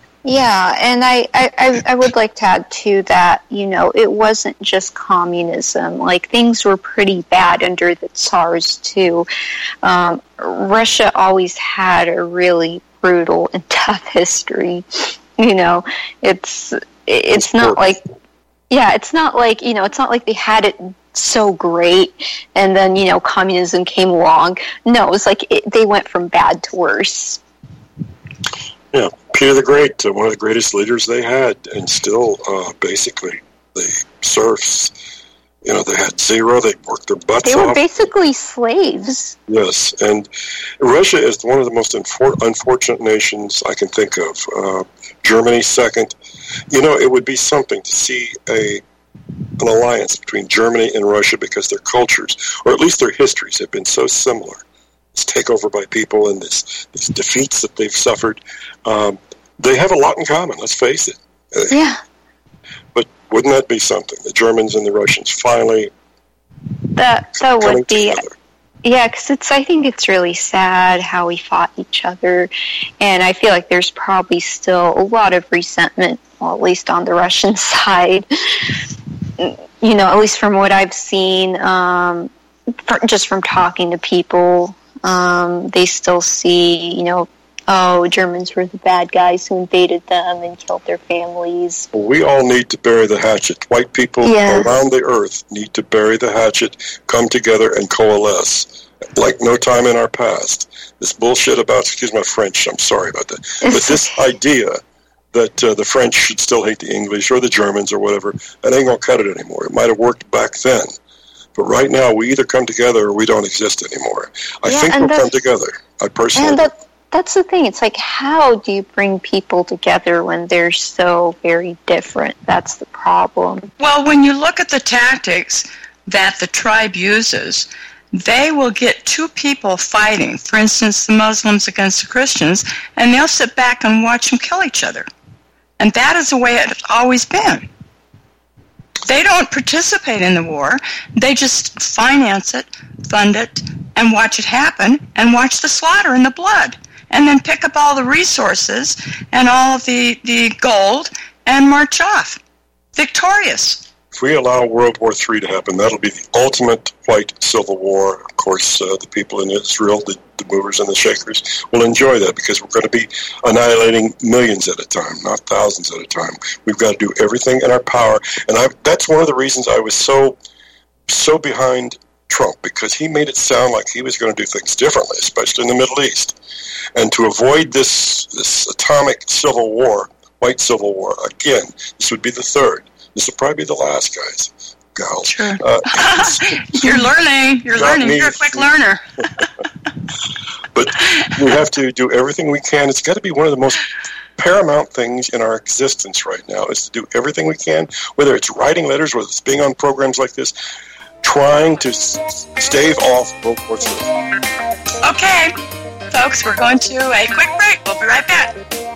Yeah, and I, I, I would like to add, too, that, you know, it wasn't just communism. Like, things were pretty bad under the Tsars, too. Um, Russia always had a really brutal and tough history. You know, it's it's not like, yeah, it's not like, you know, it's not like they had it so great and then, you know, communism came along. No, it was like it, they went from bad to worse. Yeah, Peter the Great, uh, one of the greatest leaders they had, and still, uh, basically, the serfs, you know, they had zero, they worked their butts off. They were off. basically slaves. Yes, and Russia is one of the most infor- unfortunate nations I can think of. Uh, Germany second. You know, it would be something to see a an alliance between Germany and Russia, because their cultures, or at least their histories, have been so similar. This takeover by people and this, these defeats that they've suffered, um, they have a lot in common, let's face it. Yeah. But wouldn't that be something? The Germans and the Russians finally that that would be together. Yeah, because it's I think it's really sad how we fought each other, and I feel like there's probably still a lot of resentment, well, at least on the Russian side. You know, at least from what I've seen, um, for, just from talking to people. Um, they still see, you know, oh, Germans were the bad guys who invaded them and killed their families. We all need to bury the hatchet. White people yes. around the earth need to bury the hatchet, come together and coalesce like no time in our past. This bullshit about, excuse my French, I'm sorry about that, but this idea that uh, the French should still hate the English or the Germans or whatever, that ain't going to cut it anymore. It might have worked back then. But right now, we either come together or we don't exist anymore. I yeah, think we'll come together. I personally. And that, that's the thing. It's like, how do you bring people together when they're so very different? That's the problem. Well, when you look at the tactics that the tribe uses, they will get two people fighting, for instance, the Muslims against the Christians, and they'll sit back and watch them kill each other. And that is the way it's always been. They don't participate in the war. They just finance it, fund it, and watch it happen, and watch the slaughter and the blood, and then pick up all the resources and all of the, the gold and march off, victorious. If we allow World War Three to happen, that'll be the ultimate white civil war. Of course, uh, the people in Israel, the, the movers and the shakers, will enjoy that, because we're going to be annihilating millions at a time, not thousands at a time. We've got to do everything in our power. And I, that's one of the reasons I was so so behind Trump because he made it sound like he was going to do things differently, especially in the Middle East. And to avoid this, this atomic civil war, white civil war, again, this would be the third. This will probably be the last, guys. Gals. Sure. Uh, You're learning. You're learning. Me. You're a quick learner. But we have to do everything we can. It's got to be one of the most paramount things in our existence right now is to do everything we can, whether it's writing letters, whether it's being on programs like this, trying to s- stave off World War Three. Okay, folks, we're going to a quick break. We'll be right back.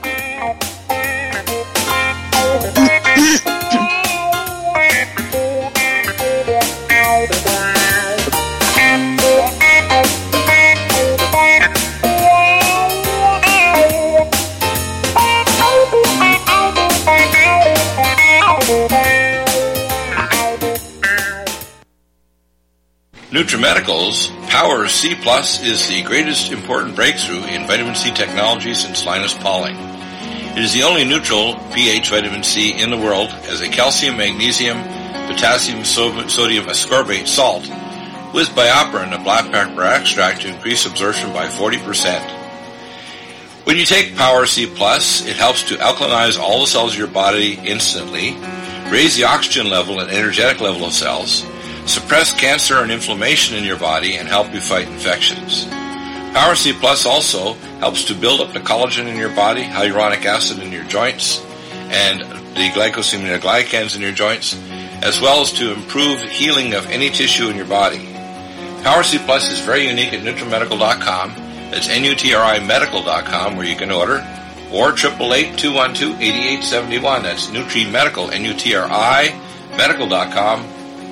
NutriMedical's Power C Plus is the greatest important breakthrough in vitamin C technology since Linus Pauling. It is the only neutral pH vitamin C in the world as a calcium, magnesium, potassium, so- sodium ascorbate salt with BioPerine, a black pepper extract to increase absorption by forty percent. When you take Power C Plus, it helps to alkalinize all the cells of your body instantly, raise the oxygen level and energetic level of cells, suppress cancer and inflammation in your body, and help you fight infections. Power C Plus also helps to build up the collagen in your body, hyaluronic acid in your joints, and the glycosaminoglycans in your joints, as well as to improve healing of any tissue in your body. Power C Plus is very unique at NutriMedical dot com. That's N U T R I medical dot com where you can order, or eight eight eight, two one two, eight eight seven one. That's NutriMedical, N U T R I medical dot com.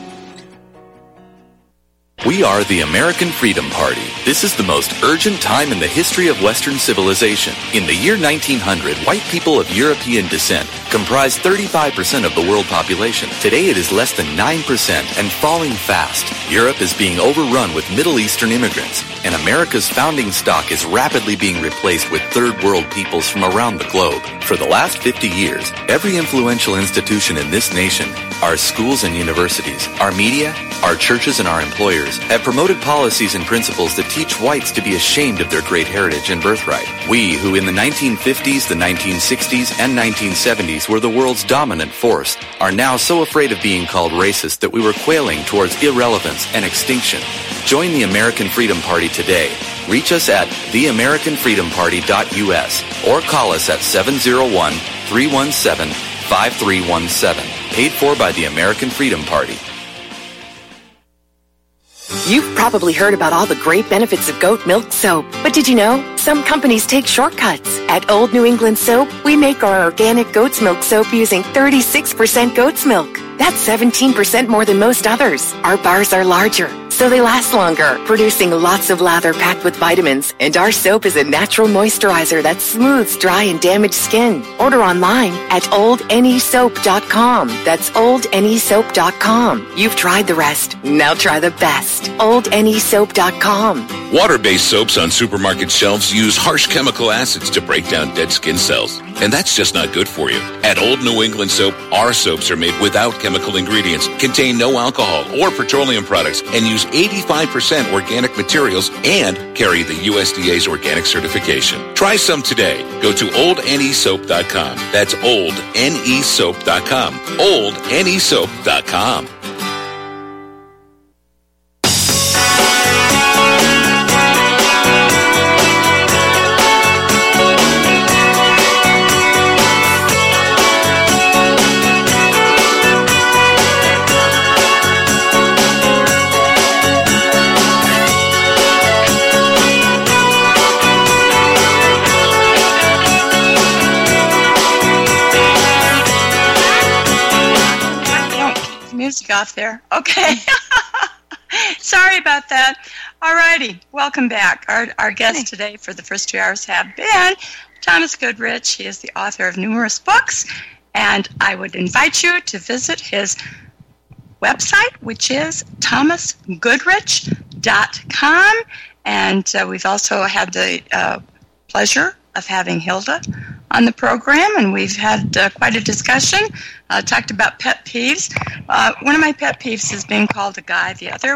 We are the American Freedom Party. This is the most urgent time in the history of Western civilization. In the year nineteen hundred, white people of European descent comprised thirty-five percent of the world population. Today it is less than nine percent and falling fast. Europe is being overrun with Middle Eastern immigrants, and America's founding stock is rapidly being replaced with third world peoples from around the globe. For the last fifty years, every influential institution in this nation, our schools and universities, our media, our churches and our employers, have promoted policies and principles that teach whites to be ashamed of their great heritage and birthright. We, who in the nineteen fifties, the nineteen sixties, and nineteen seventies were the world's dominant force, are now so afraid of being called racist that we were quailing towards irrelevance and extinction. Join the American Freedom Party today. Reach us at the american freedom party dot U S or call us at seven oh one, three one seven, five three one seven. Paid for by the American Freedom Party. You've probably heard about all the great benefits of goat milk soap. But did you know? Some companies take shortcuts. At Old New England Soap, we make our organic goat's milk soap using thirty-six percent goat's milk. That's seventeen percent more than most others. Our bars are larger, so they last longer, producing lots of lather packed with vitamins. And our soap is a natural moisturizer that smooths dry and damaged skin. Order online at old N E soap dot com. That's old N E soap dot com. You've tried the rest. Now try the best. old N E soap dot com. Water-based soaps on supermarket shelves use harsh chemical acids to break down dead skin cells. And that's just not good for you. At Old New England Soap, our soaps are made without chemical ingredients, contain no alcohol or petroleum products, and use eighty-five percent organic materials and carry the U S D A's organic certification. Try some today. Go to old N E soap dot com. That's old N E soap dot com. old N E soap dot com. Music off there. Okay. Sorry about that. All righty. Welcome back. Our, our guests today for the first two hours have been Thomas Goodrich. He is the author of numerous books, and I would invite you to visit his website, which is thomas goodrich dot com. And uh, we've also had the uh, pleasure of having Hilda on the program, and we've had uh, quite a discussion, uh, talked about pet peeves. Uh, one of my pet peeves is being called a guy. The other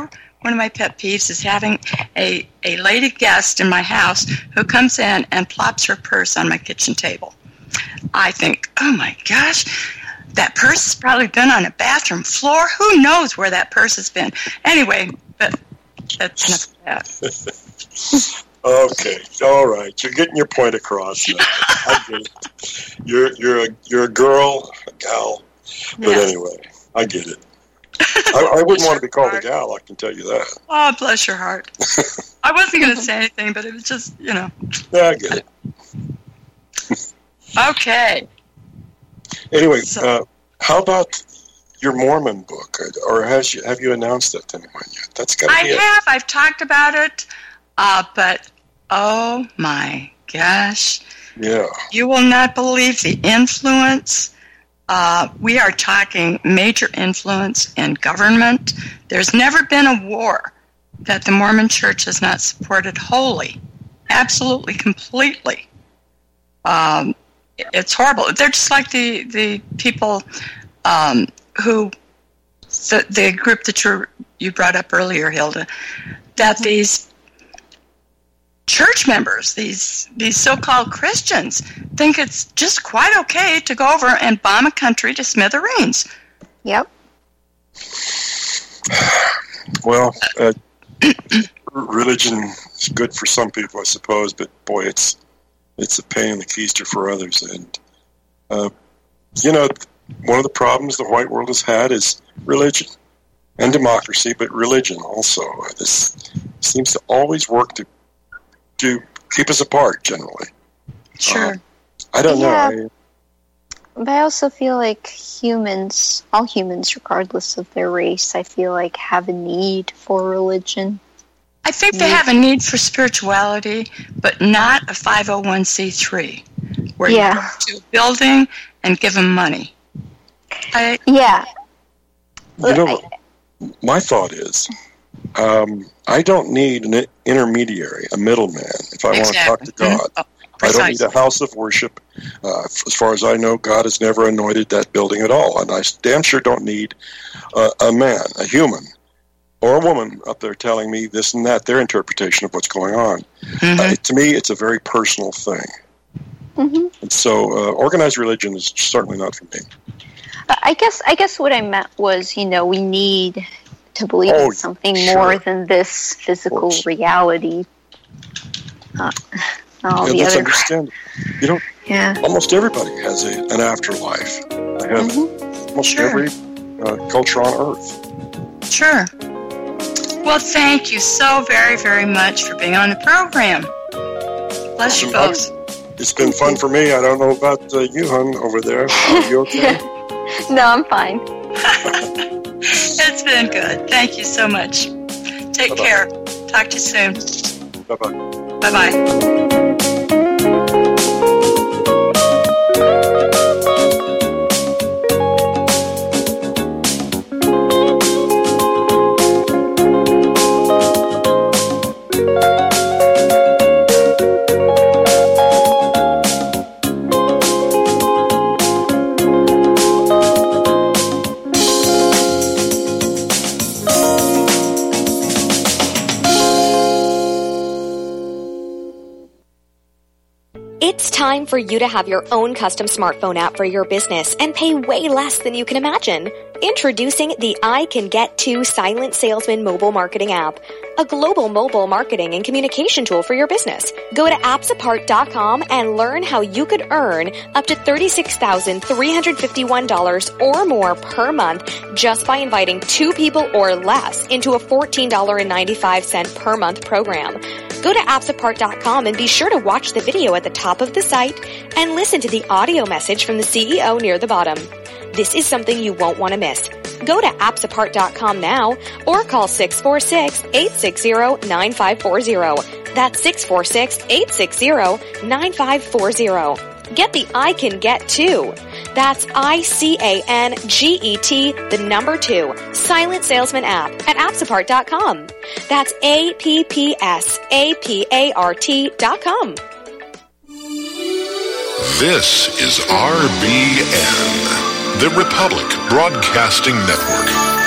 one of my pet peeves is having a, a lady guest in my house who comes in and plops her purse on my kitchen table. I think, oh my gosh, that purse has probably been on a bathroom floor. Who knows where that purse has been? Anyway, but that's enough of that. Okay, all right. You're getting your point across. Now. I get it. You're you're a you're a girl, a gal. But Yeah. anyway, I get it. I, I wouldn't want to be called a gal. I can tell you that. Oh, bless your heart. I wasn't going to say anything, but it was just, you know. Yeah, I get it. Okay. Anyway, uh, how about your Mormon book, or has you have you announced that to anyone yet? That's got to I be it. have. I've talked about it, uh, but oh my gosh. Yeah. You will not believe the influence. Uh, we are talking major influence in government. There's never been a war that the Mormon Church has not supported wholly, absolutely, completely. Um, it's horrible. They're just like the, the people um, who, the, the group that you you brought up earlier, Hilda, that these church members, these these so-called Christians, think it's just quite okay to go over and bomb a country to smithereens. Yep. Well, uh, religion is good for some people, I suppose, but boy, it's it's a pain in the keister for others. And uh, you know, one of the problems the white world has had is religion and democracy, but religion also. This seems to always work to to keep us apart, generally. Sure. Uh, I don't Yeah. know. But I also feel like humans, all humans, regardless of their race, I feel like have a need for religion. I think they have a need for spirituality, but not a five oh one c three, where Yeah. you go to a building and give them money. I, Yeah. You know, my thought is, um, I don't need an intermediary, a middleman, if I want to talk to Exactly. God. Mhm. Oh, I don't need precisely. a house of worship. Uh, as far as I know, God has never anointed that building at all. And I damn sure don't need uh, a man, a human, or a woman up there telling me this and that, their interpretation of what's going on. Mm-hmm. Uh, to me, it's a very personal thing. Mm-hmm. And so uh, organized religion is certainly not for me. I guess I guess what I meant was, you know, we need to believe Oh, in something sure. more than this physical reality. Uh, all Yeah, the let's other understand. You know, Yeah. almost everybody has a, an afterlife. I have Mm-hmm. almost Sure. every uh, culture on Earth. Sure. Well, thank you so very, very much for being on the program. Bless you both. It's been fun for me. I don't know about uh, you, hon, over there. Are you okay? No, I'm fine. It's been good. Thank you so much. Take Bye-bye. care. Talk to you soon. Bye-bye. Bye-bye. It's time for you to have your own custom smartphone app for your business and pay way less than you can imagine. Introducing the I Can Get To Silent Salesman mobile marketing app, a global mobile marketing and communication tool for your business. Go to apps apart dot com and learn how you could earn up to thirty-six thousand three hundred fifty-one dollars or more per month just by inviting two people or less into a fourteen dollars and ninety-five cents per month program. Go to apps apart dot com and be sure to watch the video at the top of the site and listen to the audio message from the C E O near the bottom. This is something you won't want to miss. Go to apps apart dot com now or call six four six, eight six zero, nine five four zero. That's six four six, eight six zero, nine five four zero. Get the I Can Get To. That's I C A N G E T, the number two, Silent Salesman app at apps apart dot com. That's A P P S A P A R T dot com. This is R B N, the Republic Broadcasting Network.